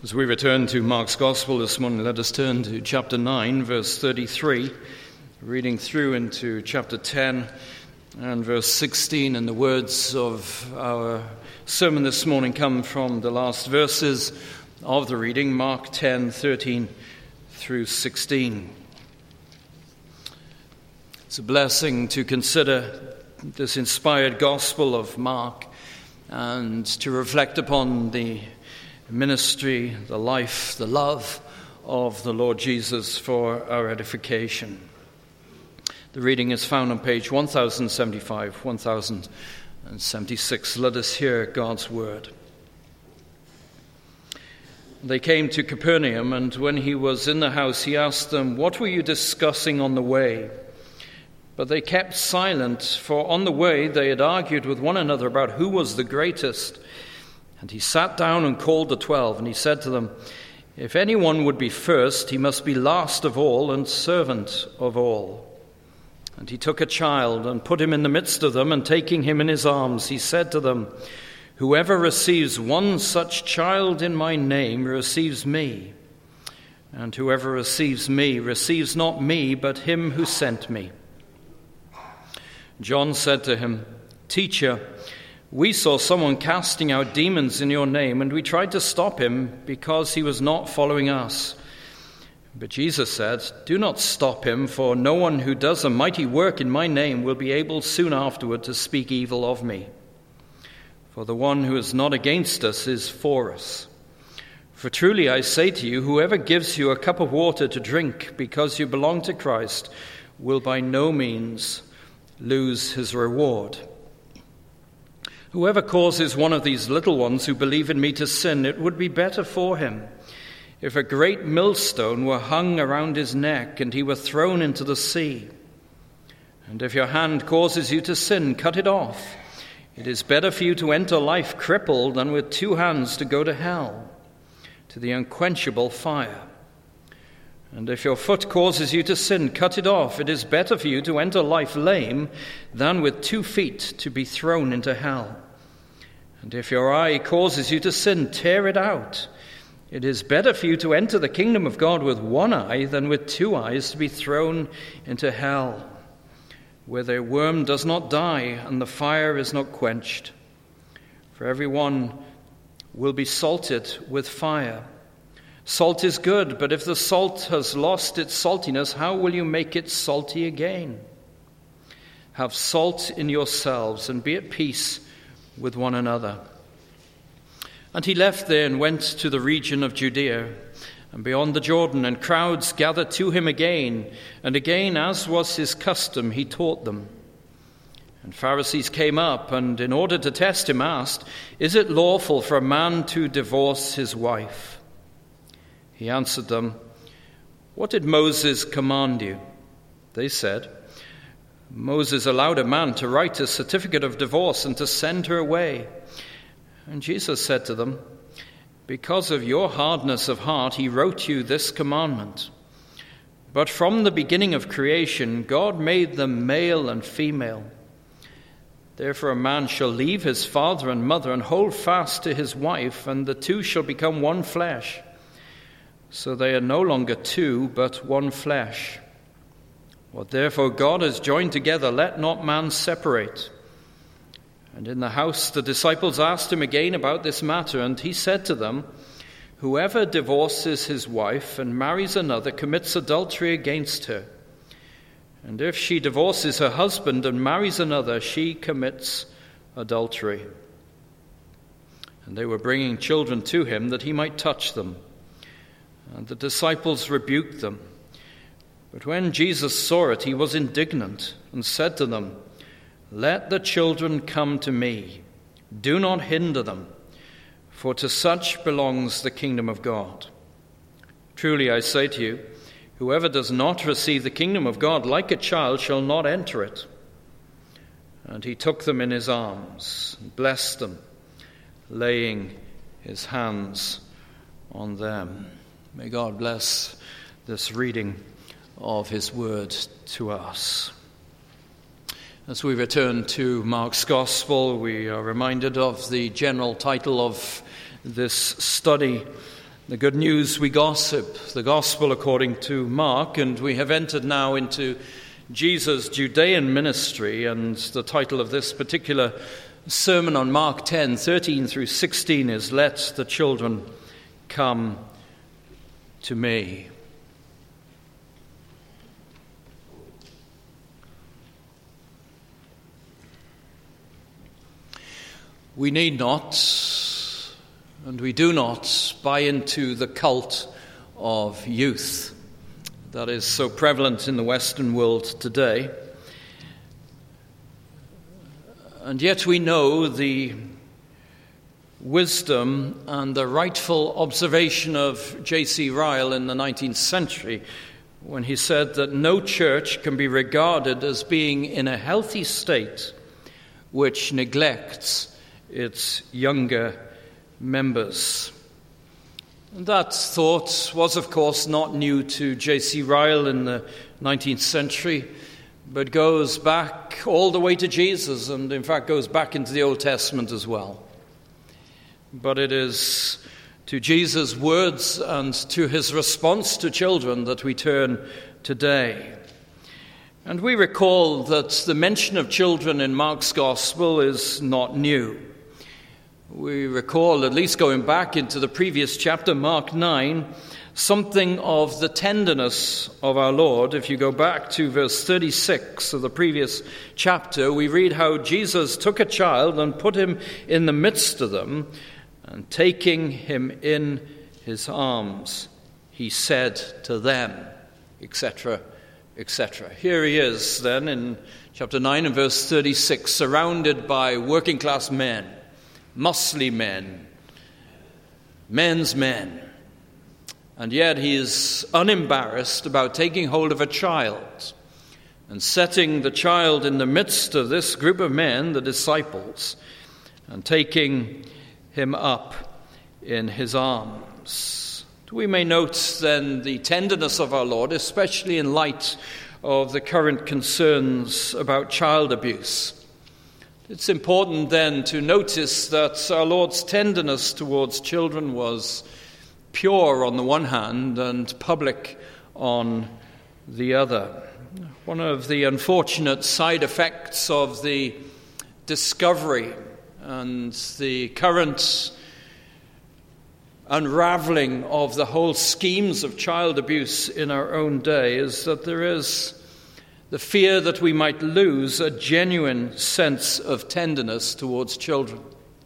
As we return to Mark's Gospel this morning, let us turn to chapter 9, verse 33, reading through into chapter 10 and verse 16. And the words of our sermon this morning come from the last verses of the reading, Mark 10, 13 through 16. It's a blessing to consider this inspired Gospel of Mark and to reflect upon the ministry, the life, the love of the Lord Jesus for our edification. The reading is found on page 1075, 1076. Let us hear God's word. They came to Capernaum, and when he was in the house, he asked them, "What were you discussing on the way?" But they kept silent, for on the way they had argued with one another about who was the greatest. And he sat down and called the 12, and he said to them, "If anyone would be first, he must be last of all and servant of all." And he took a child and put him in the midst of them, and taking him in his arms, he said to them, "Whoever receives one such child in my name receives me. And whoever receives me receives not me, but him who sent me." John said to him, "Teacher, we saw someone casting out demons in your name, and we tried to stop him because he was not following us." But Jesus said, "Do not stop him, for no one who does a mighty work in my name will be able soon afterward to speak evil of me. For the one who is not against us is for us. For truly I say to you, whoever gives you a cup of water to drink because you belong to Christ will by no means lose his reward. Whoever causes one of these little ones who believe in me to sin, it would be better for him if a great millstone were hung around his neck and he were thrown into the sea. And if your hand causes you to sin, cut it off. It is better for you to enter life crippled than with two hands to go to hell, to the unquenchable fire. And if your foot causes you to sin, cut it off. It is better for you to enter life lame than with 2 feet to be thrown into hell. And if your eye causes you to sin, tear it out. It is better for you to enter the kingdom of God with one eye than with 2 eyes to be thrown into hell, where their worm does not die and the fire is not quenched. For everyone will be salted with fire. Salt is good, but if the salt has lost its saltiness, how will you make it salty again? Have salt in yourselves and be at peace with one another." And he left there and went to the region of Judea and beyond the Jordan, and crowds gathered to him again, and again, as was his custom, he taught them. And Pharisees came up, and in order to test him asked, "Is it lawful for a man to divorce his wife?" He answered them, "What did Moses command you?" They said, "Moses allowed a man to write a certificate of divorce and to send her away." And Jesus said to them, "Because of your hardness of heart, he wrote you this commandment. But from the beginning of creation, God made them male and female. Therefore a man shall leave his father and mother and hold fast to his wife, and the two shall become one flesh. So they are no longer two, but one flesh. What therefore God has joined together, let not man separate." And in the house the disciples asked him again about this matter, and he said to them, "Whoever divorces his wife and marries another commits adultery against her. And if she divorces her husband and marries another, she commits adultery." And they were bringing children to him that he might touch them. And the disciples rebuked them. But when Jesus saw it, he was indignant and said to them, "Let the children come to me. Do not hinder them, for to such belongs the kingdom of God. Truly I say to you, whoever does not receive the kingdom of God like a child shall not enter it." And he took them in his arms and blessed them, laying his hands on them. May God bless this reading of his word to us. As we return to Mark's Gospel, we are reminded of the general title of this study, The good news we gossip, the gospel according to Mark, and we have entered now into Jesus' Judean ministry, and the title of this particular sermon on Mark 10, 13 through 16 is "Let the Children Come to Me." We need not, and we do not buy into the cult of youth that is so prevalent in the Western world today. And yet we know the wisdom and the rightful observation of J.C. Ryle in the 19th century when he said that no church can be regarded as being in a healthy state which neglects its younger members. And that thought was, of course, not new to J.C. Ryle in the 19th century, but goes back all the way to Jesus, and in fact goes back into the Old Testament as well. But it is to Jesus' words and to his response to children that we turn today. And we recall that the mention of children in Mark's Gospel is not new. We recall, at least going back into the previous chapter, Mark 9, something of the tenderness of our Lord. If you go back to verse 36 of the previous chapter, we read how Jesus took a child and put him in the midst of them, and taking him in his arms, he said to them, etc., etc. Here he is then in chapter 9 and verse 36, surrounded by working class men, muscly men, men's men. And yet he is unembarrassed about taking hold of a child and setting the child in the midst of this group of men, the disciples, and taking him up in his arms. We may note then the tenderness of our Lord, especially in light of the current concerns about child abuse. It's important then to notice that our Lord's tenderness towards children was pure on the one hand and public on the other. One of the unfortunate side effects of the discovery and the current unraveling of the whole schemes of child abuse in our own day is that there is the fear that we might lose a genuine sense of tenderness towards children.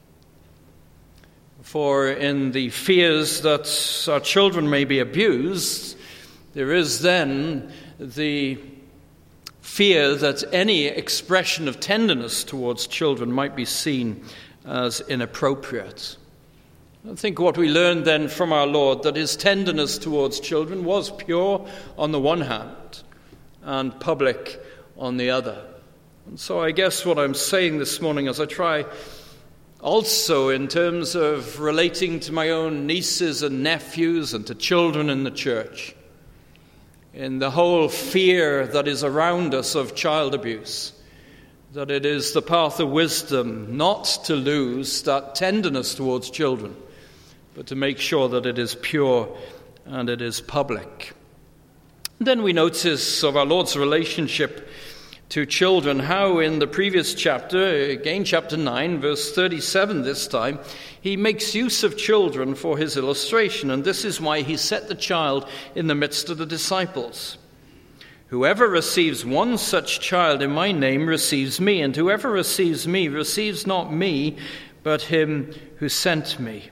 For in the fears that our children may be abused, there is then the fear that any expression of tenderness towards children might be seen as inappropriate. I think what we learned then from our Lord, that his tenderness towards children was pure on the one hand and public on the other. And so I guess what I'm saying this morning, as I try also in terms of relating to my own nieces and nephews and to children in the church, in the whole fear that is around us of child abuse, that it is the path of wisdom not to lose that tenderness towards children, but to make sure that it is pure and it is public. Then we notice of our Lord's relationship to children, how in the previous chapter, again chapter 9, verse 37 this time, he makes use of children for his illustration, and this is why he set the child in the midst of the disciples. Whoever receives one such child in my name receives me, and whoever receives me receives not me, but him who sent me.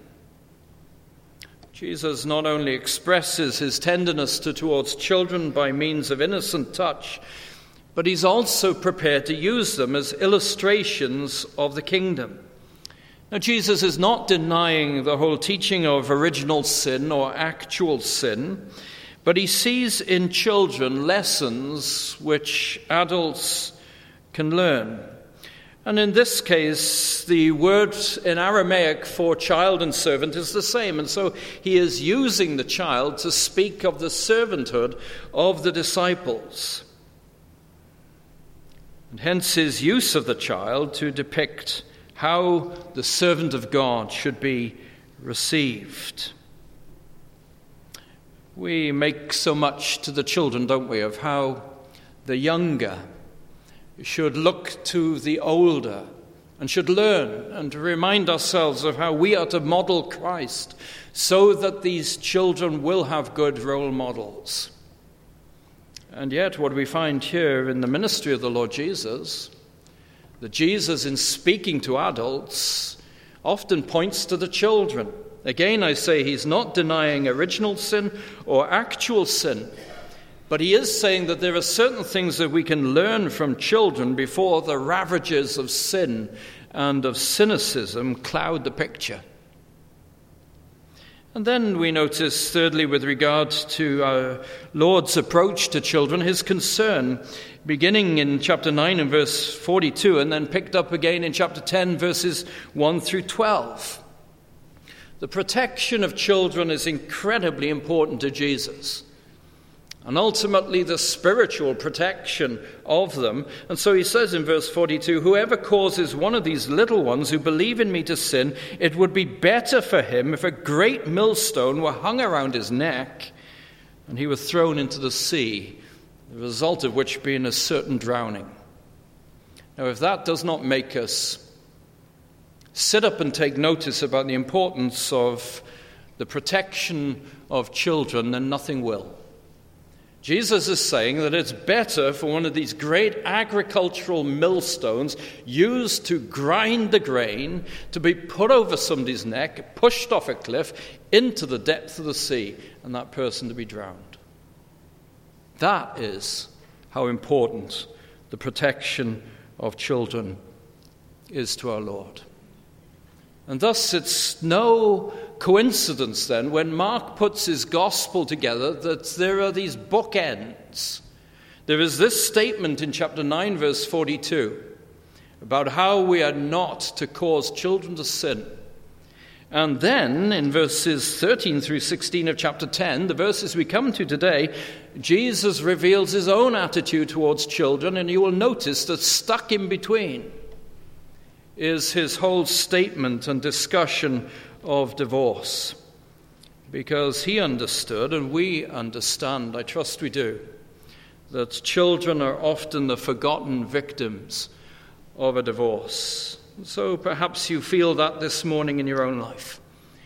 Jesus not only expresses his tenderness towards children by means of innocent touch, but he's also prepared to use them as illustrations of the kingdom. Now, Jesus is not denying the whole teaching of original sin or actual sin, but he sees in children lessons which adults can learn. And in this case, the word in Aramaic for child and servant is the same. And so he is using the child to speak of the servanthood of the disciples. And hence his use of the child to depict how the servant of God should be received. We make so much to the children, don't we, of how the younger should look to the older and should learn and to remind ourselves of how we are to model Christ so that these children will have good role models. And yet what we find here in the ministry of the Lord Jesus, that Jesus in speaking to adults often points to the children. Again, I say he's not denying original sin or actual sin, but he is saying that there are certain things that we can learn from children before the ravages of sin and of cynicism cloud the picture. And then we notice, thirdly, with regard to our Lord's approach to children, his concern, beginning in chapter 9 and verse 42, and then picked up again in chapter 10, verses 1 through 12. The protection of children is incredibly important to Jesus, and ultimately the spiritual protection of them. And so he says in verse 42, "Whoever causes one of these little ones who believe in me to sin, it would be better for him if a great millstone were hung around his neck and he were thrown into the sea, the result of which being a certain drowning." Now, if that does not make us sit up and take notice about the importance of the protection of children, then nothing will. Jesus is saying that it's better for one of these great agricultural millstones used to grind the grain to be put over somebody's neck, pushed off a cliff into the depth of the sea, and that person to be drowned. That is how important the protection of children is to our Lord. And thus it's no coincidence then when Mark puts his gospel together that there are these bookends. There is this statement in chapter 9 verse 42 about how we are not to cause children to sin. And then in verses 13 through 16 of chapter 10, the verses we come to today, Jesus reveals his own attitude towards children, and you will notice that stuck in between is his whole statement and discussion of divorce. Because he understood, and we understand, I trust we do, that children are often the forgotten victims of a divorce. So perhaps you feel that this morning in your own life.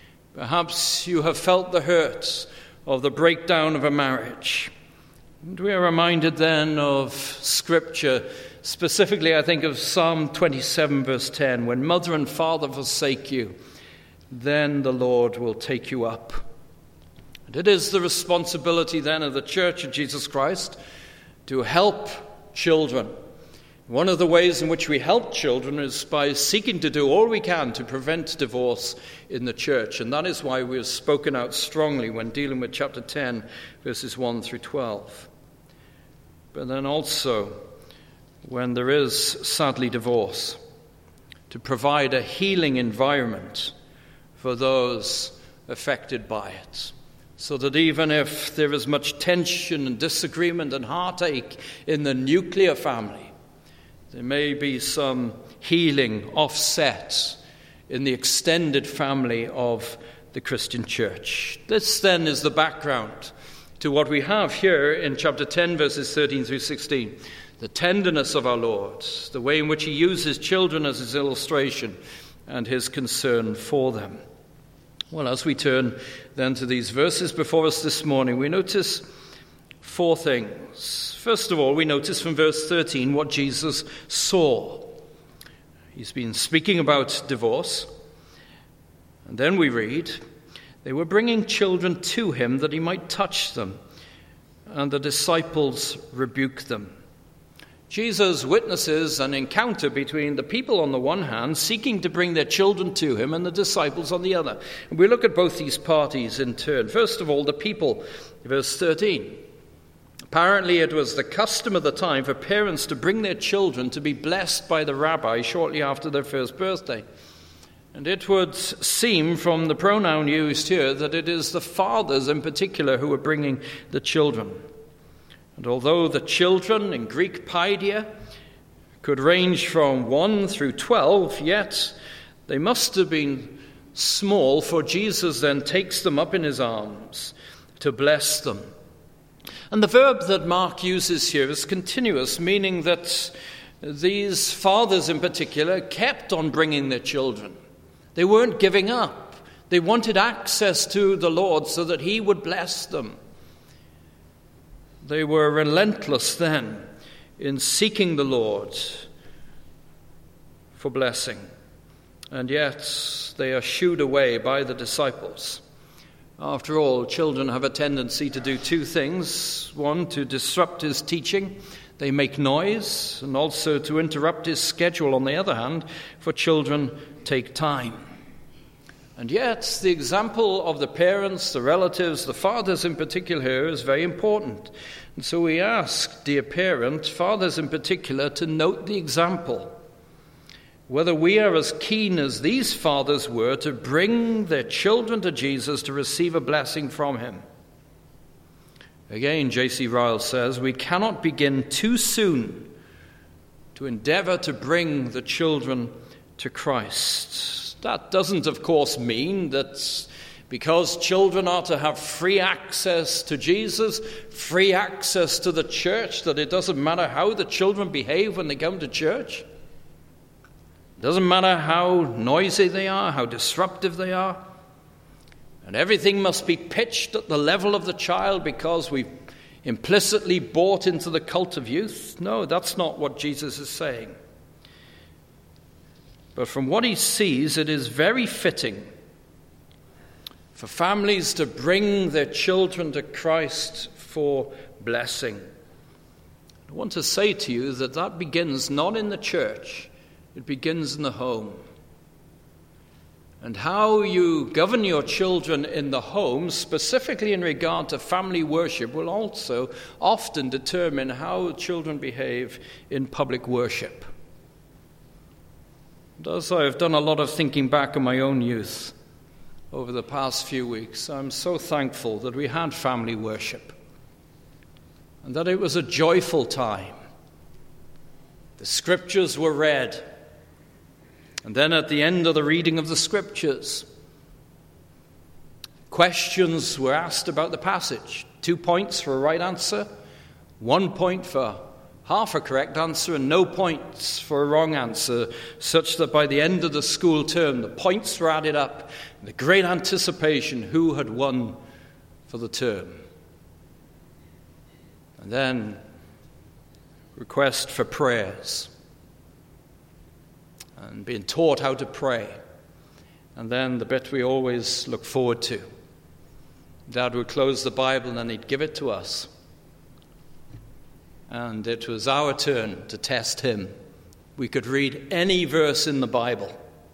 Perhaps you have felt the hurt of the breakdown of a marriage. And we are reminded then of Scripture. Specifically, I think of Psalm 27, verse 10, "When mother and father forsake you, then the Lord will take you up." And it is the responsibility then of the Church of Jesus Christ to help children. One of the ways in which we help children is by seeking to do all we can to prevent divorce in the church. And that is why we have spoken out strongly when dealing with chapter 10, verses 1 through 12. But then also, when there is sadly divorce, to provide a healing environment for those affected by it, so that even if there is much tension and disagreement and heartache in the nuclear family, there may be some healing offset in the extended family of the Christian church. This then is the background to what we have here in chapter 10, verses 13 through 16. The tenderness of our Lord, the way in which he uses children as his illustration, and his concern for them. Well, as we turn then to these verses before us this morning, we notice four things. First of all, we notice from verse 13 what Jesus saw. He's been speaking about divorce. And then we read, "They were bringing children to him that he might touch them, and the disciples rebuked them." Jesus witnesses an encounter between the people on the one hand, seeking to bring their children to him, and the disciples on the other. And we look at both these parties in turn. First of all, the people, verse 13. Apparently it was the custom of the time for parents to bring their children to be blessed by the rabbi shortly after their first birthday. And it would seem from the pronoun used here that it is the fathers in particular who are bringing the children. And although the children in Greek paideia could range from 1 through 12, yet they must have been small, for Jesus then takes them up in his arms to bless them. And the verb that Mark uses here is continuous, meaning that these fathers in particular kept on bringing their children. They weren't giving up. They wanted access to the Lord so that he would bless them. They were relentless then in seeking the Lord for blessing. And yet they are shooed away by the disciples. After all, children have a tendency to do two things. One, to disrupt his teaching. They make noise, and also to interrupt his schedule, on the other hand, for children take time. And yet, the example of the parents, the relatives, the fathers in particular here is very important. And so we ask, dear parent, fathers in particular, to note the example. Whether we are as keen as these fathers were to bring their children to Jesus to receive a blessing from him. Again, J.C. Ryle says, we cannot begin too soon to endeavor to bring the children to Christ. That doesn't, of course, mean that because children are to have free access to Jesus, free access to the church, that it doesn't matter how the children behave when they come to church. It doesn't matter how noisy they are, how disruptive they are. And everything must be pitched at the level of the child because we've implicitly bought into the cult of youth. No, that's not what Jesus is saying. But from what he sees, it is very fitting for families to bring their children to Christ for blessing. I want to say to you that that begins not in the church, it begins in the home. And how you govern your children in the home, specifically in regard to family worship, will also often determine how children behave in public worship. And as I've done a lot of thinking back on my own youth over the past few weeks, I'm so thankful that we had family worship and that it was a joyful time. The scriptures were read. And then at the end of the reading of the scriptures, questions were asked about the passage. 2 points for a right answer, 1 point for half a correct answer, and no points for a wrong answer, such that by the end of the school term, the points were added up, and the great anticipation who had won for the term. And then request for prayers. And being taught how to pray. And then the bit we always look forward to. Dad would close the Bible and then he'd give it to us. And it was our turn to test him. We could read any verse in the Bible.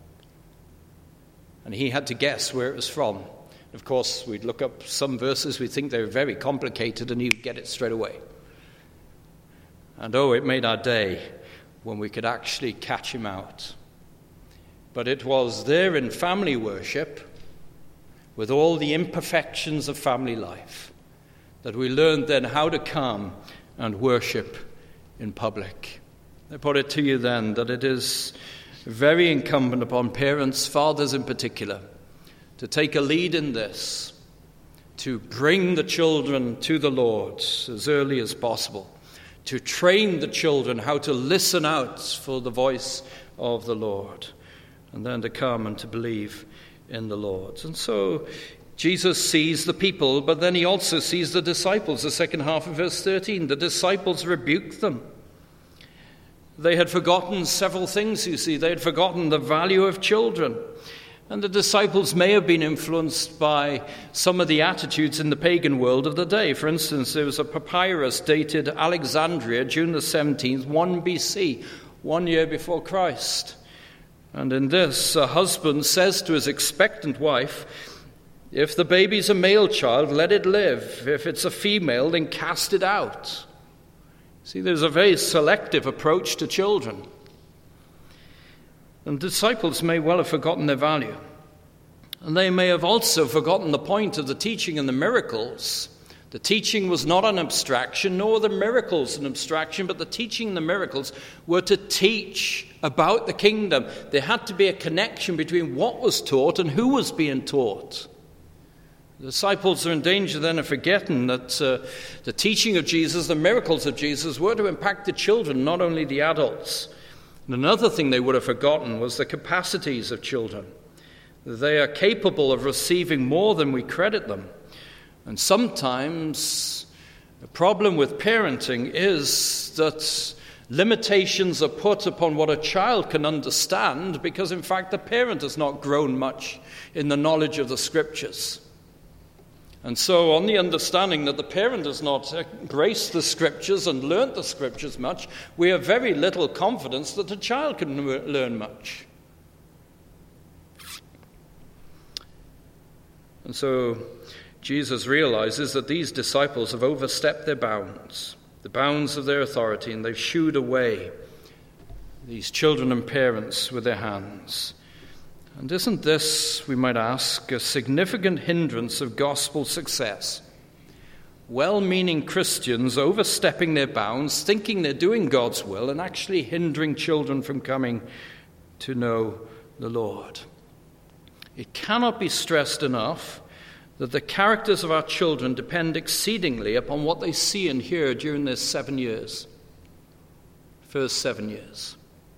And he had to guess where it was from. Of course, we'd look up some verses, we'd think they were very complicated, and he would get it straight away. And it made our day when we could actually catch him out. But it was there in family worship, with all the imperfections of family life, that we learned then how to come and worship in public. I put it to you then that it is very incumbent upon parents, fathers in particular, to take a lead in this, to bring the children to the Lord as early as possible, to train the children how to listen out for the voice of the Lord, and then to come and to believe in the Lord. And so Jesus sees the people, but then he also sees the disciples. The second half of verse 13, the disciples rebuke them. They had forgotten several things, you see. They had forgotten the value of children. And the disciples may have been influenced by some of the attitudes in the pagan world of the day. For instance, there was a papyrus dated Alexandria, June the 17th, 1 BC, 1 year before Christ. And in this, a husband says to his expectant wife, if the baby's a male child, let it live. If it's a female, then cast it out. See, there's a very selective approach to children. And disciples may well have forgotten their value. And they may have also forgotten the point of the teaching and the miracles. The teaching was not an abstraction, nor the miracles an abstraction, but the teaching and the miracles were to teach about the kingdom. There had to be a connection between what was taught and who was being taught. The disciples are in danger then of forgetting that the teaching of Jesus, the miracles of Jesus, were to impact the children, not only the adults. And another thing they would have forgotten was the capacities of children. They are capable of receiving more than we credit them. And sometimes the problem with parenting is that limitations are put upon what a child can understand because, in fact, the parent has not grown much in the knowledge of the Scriptures. And so, on the understanding that the parent has not embraced the Scriptures and learnt the Scriptures much, we have very little confidence that the child can learn much. And so, Jesus realizes that these disciples have overstepped their bounds, the bounds of their authority, and they've shooed away these children and parents with their hands. And isn't this, we might ask, a significant hindrance of gospel success? Well-meaning Christians overstepping their bounds, thinking they're doing God's will, and actually hindering children from coming to know the Lord. It cannot be stressed enough that the characters of our children depend exceedingly upon what they see and hear during their 7 years. First 7 years.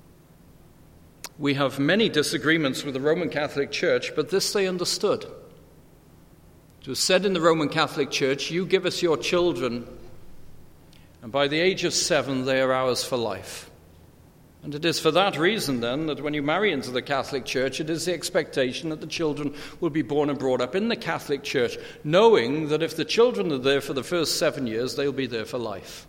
We have many disagreements with the Roman Catholic Church, but this they understood. It was said in the Roman Catholic Church, you give us your children, and by the age of 7, they are ours for life. And it is for that reason, then, that when you marry into the Catholic Church, it is the expectation that the children will be born and brought up in the Catholic Church, knowing that if the children are there for the first 7 years, they'll be there for life.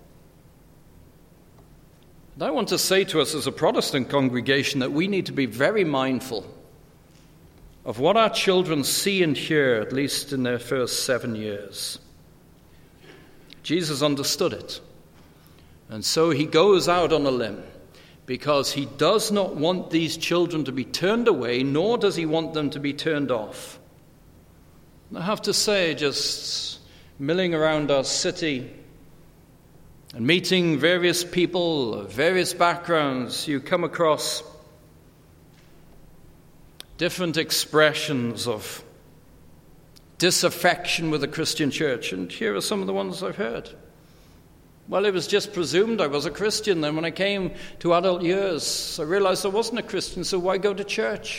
And I want to say to us as a Protestant congregation that we need to be very mindful of what our children see and hear, at least in their first 7 years. Jesus understood it. And so he goes out on a limb because he does not want these children to be turned away, nor does he want them to be turned off. And I have to say, just milling around our city and meeting various people of various backgrounds, you come across different expressions of disaffection with the Christian church. And here are some of the ones I've heard. Well, it was just presumed I was a Christian. Then when I came to adult years, I realized I wasn't a Christian, so why go to church?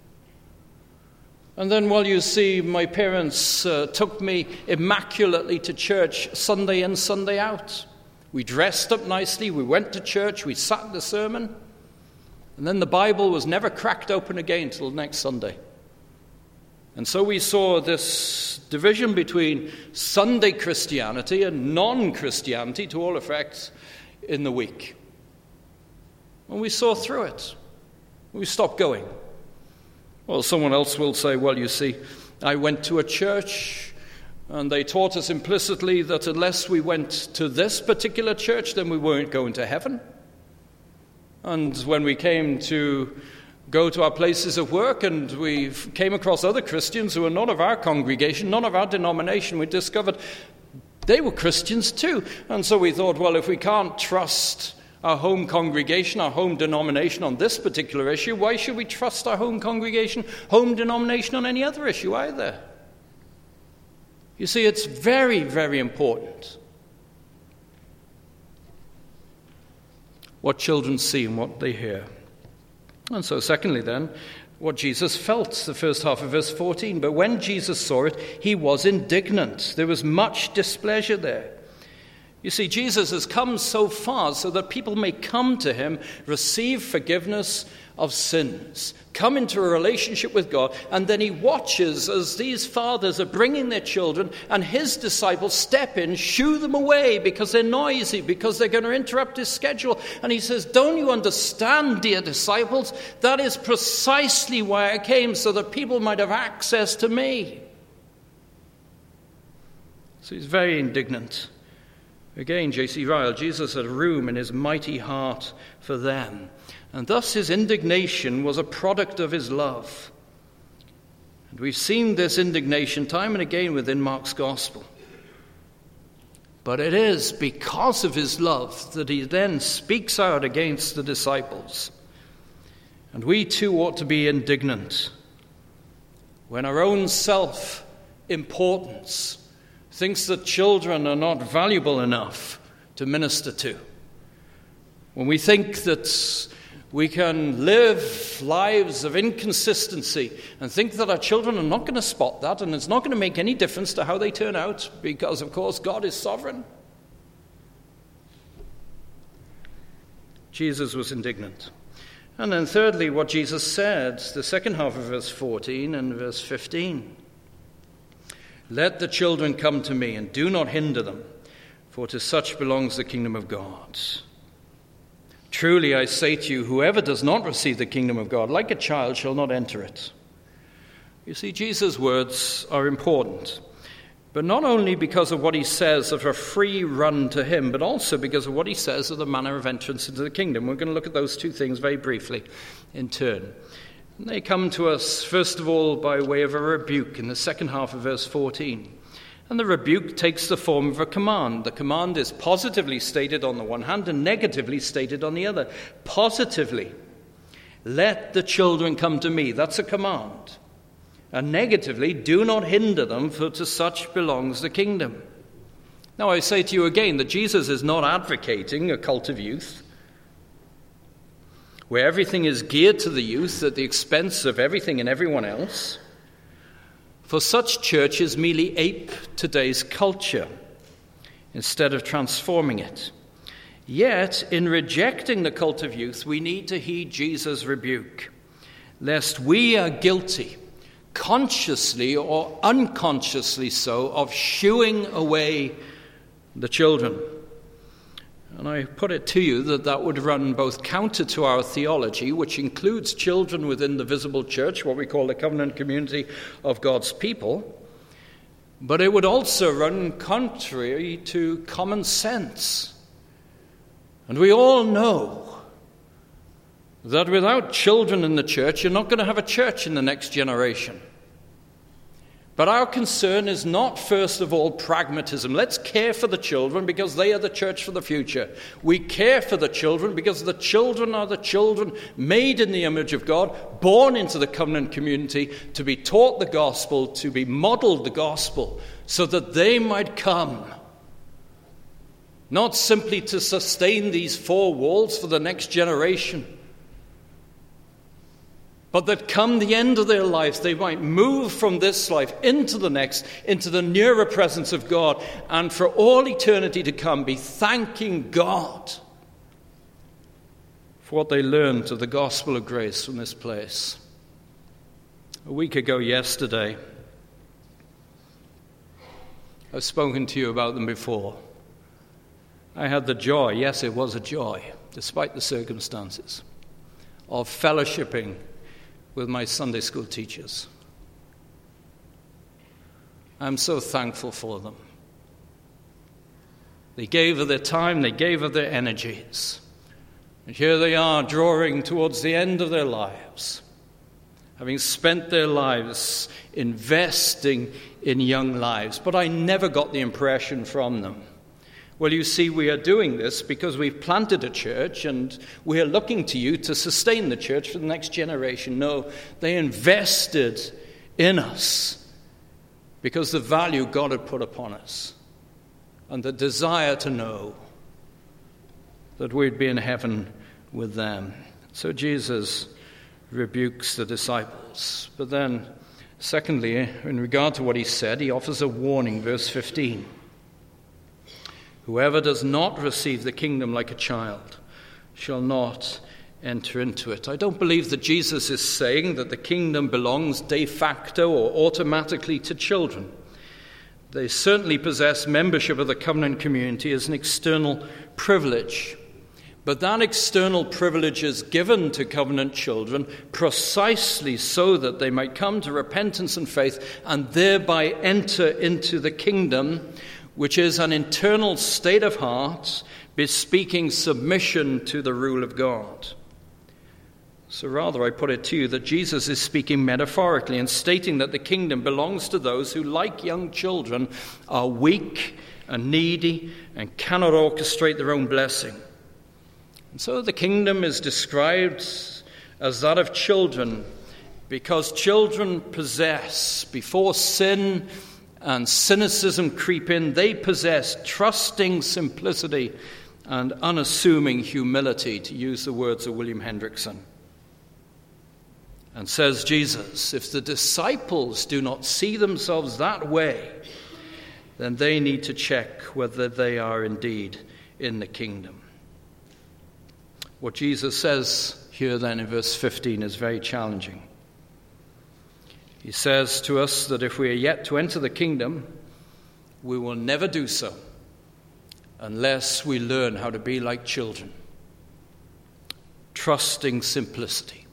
And then, well, you see, my parents took me immaculately to church Sunday in, Sunday out. We dressed up nicely, we went to church, we sat in the sermon, and then the Bible was never cracked open again until next Sunday. And so we saw this division between Sunday Christianity and non-Christianity, to all effects, in the week. And we saw through it. We stopped going. Well, someone else will say, well, you see, I went to a church and they taught us implicitly that unless we went to this particular church, then we weren't going to heaven. And when we came to go to our places of work and we came across other Christians who were not of our congregation, none of our denomination, we discovered they were Christians too. And so we thought, well, if we can't trust our home congregation, our home denomination on this particular issue, why should we trust our home congregation, home denomination on any other issue either? You see, it's very, very important what children see and what they hear. And so, secondly, then, what Jesus felt, the first half of verse 14. But when Jesus saw it, he was indignant. There was much displeasure there. You see, Jesus has come so far so that people may come to him, receive forgiveness of sins, come into a relationship with God, and then he watches as these fathers are bringing their children and his disciples step in, shoo them away because they're noisy, because they're going to interrupt his schedule. And he says, don't you understand, dear disciples? That is precisely why I came, so that people might have access to me. So he's very indignant. Again, J.C. Ryle, Jesus had room in his mighty heart for them. And thus his indignation was a product of his love. And we've seen this indignation time and again within Mark's gospel. But it is because of his love that he then speaks out against the disciples. And we too ought to be indignant when our own self importance, thinks that children are not valuable enough to minister to. When we think that we can live lives of inconsistency and think that our children are not going to spot that and it's not going to make any difference to how they turn out because, of course, God is sovereign. Jesus was indignant. And then thirdly, what Jesus said, the second half of verse 14 and verse 15. Let the children come to me and do not hinder them, for to such belongs the kingdom of God. Truly I say to you, whoever does not receive the kingdom of God like a child shall not enter it. You see, Jesus' words are important, but not only because of what he says of a free run to him, but also because of what he says of the manner of entrance into the kingdom. We're going to look at those two things very briefly in turn. And they come to us, first of all, by way of a rebuke in the second half of verse 14. And the rebuke takes the form of a command. The command is positively stated on the one hand and negatively stated on the other. Positively, let the children come to me. That's a command. And negatively, do not hinder them, for to such belongs the kingdom. Now I say to you again that Jesus is not advocating a cult of youth, where everything is geared to the youth at the expense of everything and everyone else. For such churches merely ape today's culture instead of transforming it. Yet, in rejecting the cult of youth, we need to heed Jesus' rebuke, lest we are guilty, consciously or unconsciously so, of shooing away the children. And I put it to you that would run both counter to our theology, which includes children within the visible church, what we call the covenant community of God's people, but it would also run contrary to common sense. And we all know that without children in the church, you're not going to have a church in the next generation. But our concern is not, first of all, pragmatism. Let's care for the children because they are the church for the future. We care for the children because the children are the children made in the image of God, born into the covenant community, to be taught the gospel, to be modeled the gospel, so that they might come. Not simply to sustain these four walls for the next generation, but that come the end of their lives, they might move from this life into the next, into the nearer presence of God, and for all eternity to come be thanking God for what they learned of the gospel of grace from this place. A week ago yesterday, I've spoken to you about them before. I had the joy, yes, it was a joy, despite the circumstances, of fellowshipping with my Sunday school teachers. I'm so thankful for them. They gave of their time, they gave of their energies. And here they are, drawing towards the end of their lives, having spent their lives investing in young lives. But I never got the impression from them, well, you see, we are doing this because we've planted a church and we are looking to you to sustain the church for the next generation. No, they invested in us because the value God had put upon us and the desire to know that we'd be in heaven with them. So Jesus rebukes the disciples. But then, secondly, in regard to what he said, he offers a warning, verse 15. Whoever does not receive the kingdom like a child shall not enter into it. I don't believe that Jesus is saying that the kingdom belongs de facto or automatically to children. They certainly possess membership of the covenant community as an external privilege. But that external privilege is given to covenant children precisely so that they might come to repentance and faith and thereby enter into the kingdom, which is an internal state of heart bespeaking submission to the rule of God. So rather, I put it to you that Jesus is speaking metaphorically and stating that the kingdom belongs to those who, like young children, are weak and needy and cannot orchestrate their own blessing. And so the kingdom is described as that of children because children possess, before sin and cynicism creep in, they possess trusting simplicity and unassuming humility, to use the words of William Hendrickson. And says Jesus, if the disciples do not see themselves that way, then they need to check whether they are indeed in the kingdom. What Jesus says here then in verse 15 is very challenging. He says to us that if we are yet to enter the kingdom, we will never do so unless we learn how to be like children, trusting simplicity,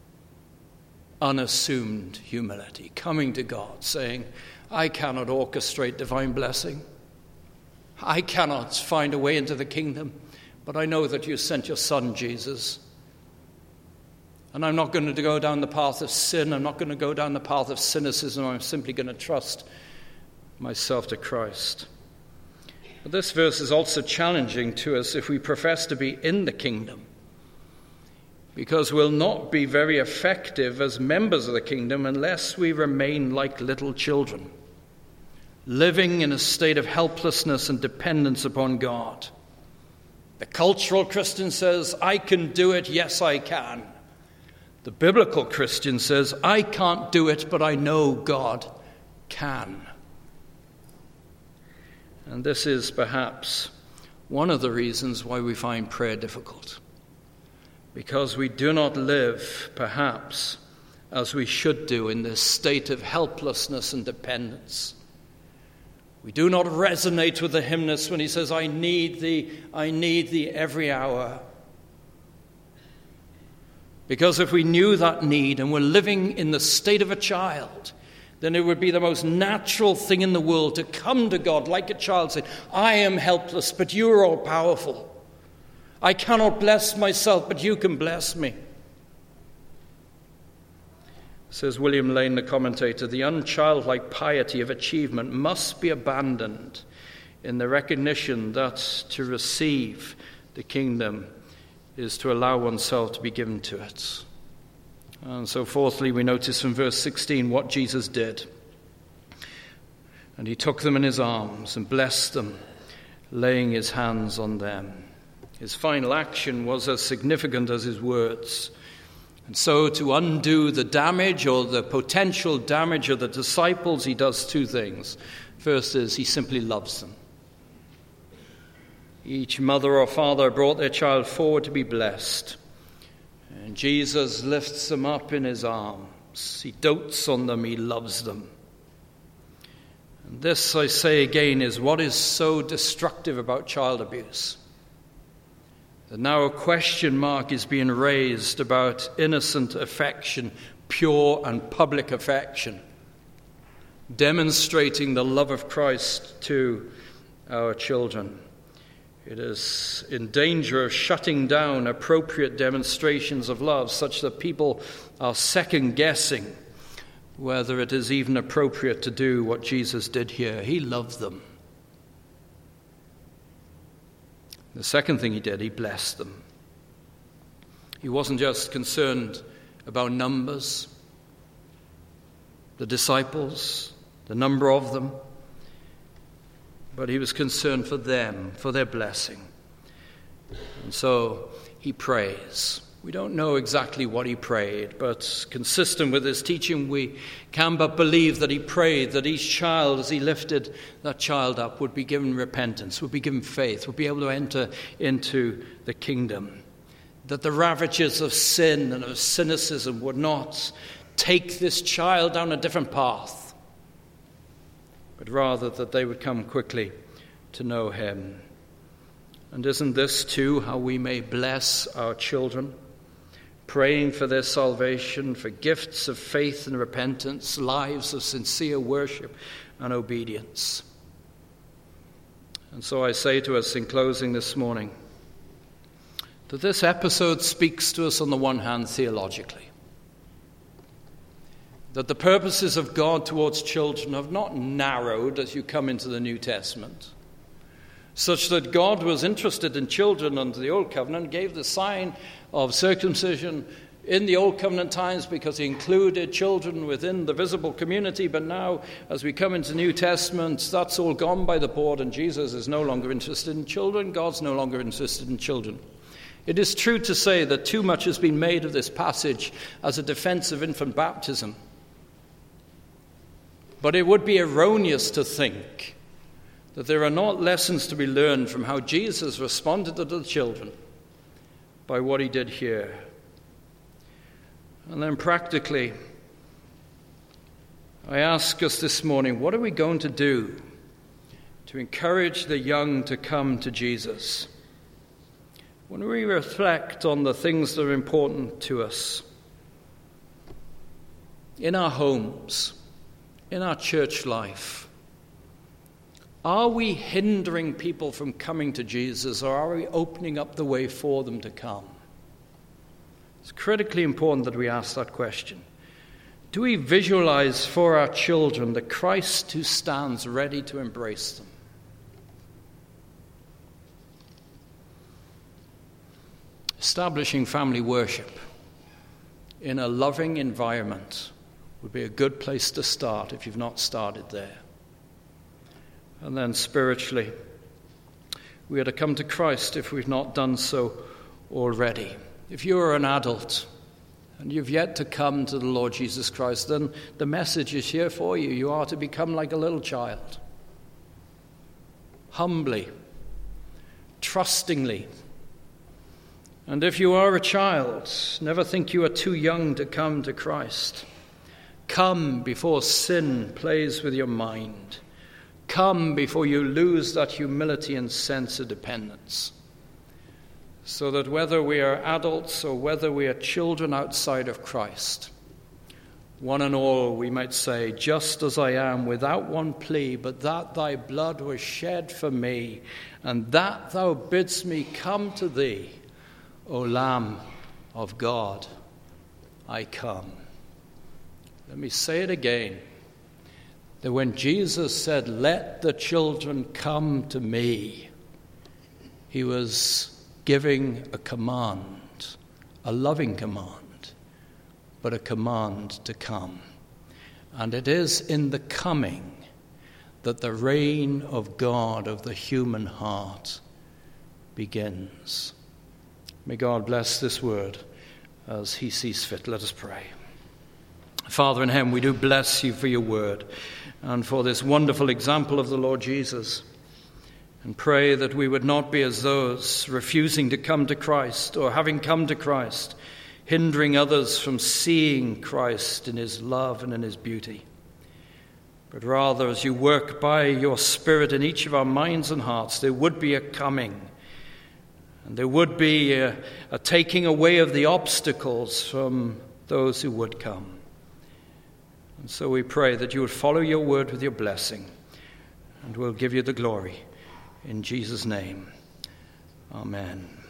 unassumed humility, coming to God saying, I cannot orchestrate divine blessing. I cannot find a way into the kingdom, but I know that you sent your Son, Jesus. And I'm not going to go down the path of sin. I'm not going to go down the path of cynicism. I'm simply going to trust myself to Christ. But this verse is also challenging to us if we profess to be in the kingdom, because we'll not be very effective as members of the kingdom unless we remain like little children, living in a state of helplessness and dependence upon God. The cultural Christian says, I can do it, yes I can. The biblical Christian says, I can't do it, but I know God can. And this is perhaps one of the reasons why we find prayer difficult. Because we do not live, perhaps, as we should do in this state of helplessness and dependence. We do not resonate with the hymnist when he says, I need thee every hour. Because if we knew that need and were living in the state of a child, then it would be the most natural thing in the world to come to God like a child saying, I am helpless, but you are all powerful. I cannot bless myself, but you can bless me. Says William Lane, the commentator, the unchildlike piety of achievement must be abandoned in the recognition that to receive the kingdom is to allow oneself to be given to it. And so fourthly, we notice from verse 16 what Jesus did. And he took them in his arms and blessed them, laying his hands on them. His final action was as significant as his words. And so to undo the damage or the potential damage of the disciples, he does two things. First is he simply loves them. Each mother or father brought their child forward to be blessed. And Jesus lifts them up in his arms. He dotes on them, he loves them. And this, I say again, is what is so destructive about child abuse. That now a question mark is being raised about innocent affection, pure and public affection, demonstrating the love of Christ to our children. It is in danger of shutting down appropriate demonstrations of love such that people are second-guessing whether it is even appropriate to do what Jesus did here. He loved them. The second thing he did, he blessed them. He wasn't just concerned about numbers, the disciples, the number of them, but he was concerned for them, for their blessing. And so he prays. We don't know exactly what he prayed, but consistent with his teaching, we can but believe that he prayed that each child, as he lifted that child up, would be given repentance, would be given faith, would be able to enter into the kingdom. That the ravages of sin and of cynicism would not take this child down a different path, but rather that they would come quickly to know him. And isn't this too how we may bless our children? Praying for their salvation, for gifts of faith and repentance, lives of sincere worship and obedience. And so I say to us in closing this morning that this episode speaks to us on the one hand theologically. That the purposes of God towards children have not narrowed as you come into the New Testament, such that God was interested in children under the Old Covenant, gave the sign of circumcision in the Old Covenant times because he included children within the visible community, but now as we come into New Testament, that's all gone by the board, and Jesus is no longer interested in children. God's no longer interested in children. It is true to say that too much has been made of this passage as a defense of infant baptism. But it would be erroneous to think that there are not lessons to be learned from how Jesus responded to the children by what he did here. And then practically, I ask us this morning, what are we going to do to encourage the young to come to Jesus? When we reflect on the things that are important to us, in our homes, in our church life, are we hindering people from coming to Jesus, or are we opening up the way for them to come? It's critically important that we ask that question. Do we visualize for our children the Christ who stands ready to embrace them? Establishing family worship in a loving environment would be a good place to start if you've not started there. And then spiritually, we are to come to Christ if we've not done so already. If you are an adult and you've yet to come to the Lord Jesus Christ, then the message is here for you. You are to become like a little child. Humbly, trustingly. And if you are a child, never think you are too young to come to Christ. Come before sin plays with your mind. Come before you lose that humility and sense of dependence. So that whether we are adults or whether we are children outside of Christ, one and all we might say, just as I am, without one plea, but that thy blood was shed for me, and that thou bidst me come to thee, O Lamb of God, I come. Let me say it again, that when Jesus said, let the children come to me, he was giving a command, a loving command, but a command to come. And it is in the coming that the reign of God of the human heart begins. May God bless this word as he sees fit. Let us pray. Father in heaven, we do bless you for your word and for this wonderful example of the Lord Jesus. And pray that we would not be as those refusing to come to Christ, or having come to Christ, hindering others from seeing Christ in his love and in his beauty. But rather, as you work by your Spirit in each of our minds and hearts, there would be a coming, and there would be a taking away of the obstacles from those who would come. And so we pray that you would follow your word with your blessing, and we'll give you the glory. In Jesus' name, amen.